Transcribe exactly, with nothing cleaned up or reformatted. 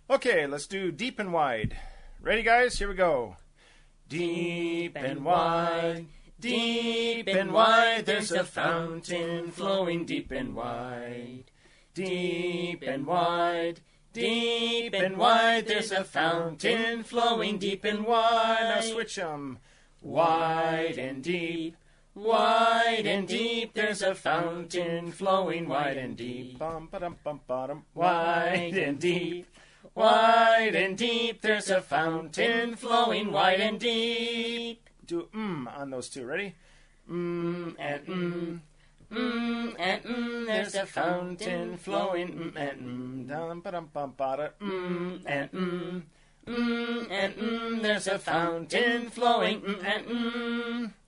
Okay, let's do deep and wide. Ready, guys? Here we go. Deep and wide, deep and wide, there's a fountain flowing deep and wide. Deep and wide, deep and wide, there's a fountain flowing deep and wide. Now switch 'em. Wide and deep, wide and deep, there's a fountain flowing wide and deep. Bum, ba-dum, bum, ba-dum. Wide and deep, wide and deep, there's a fountain flowing wide and deep. Do mm on those two. Ready? Mm and mm. Mm and mm, there's a fountain flowing mm and mm. Dum, ba-dum, bum, ba-da. Mm and mm. Mm and mm, there's a fountain flowing mm and mm.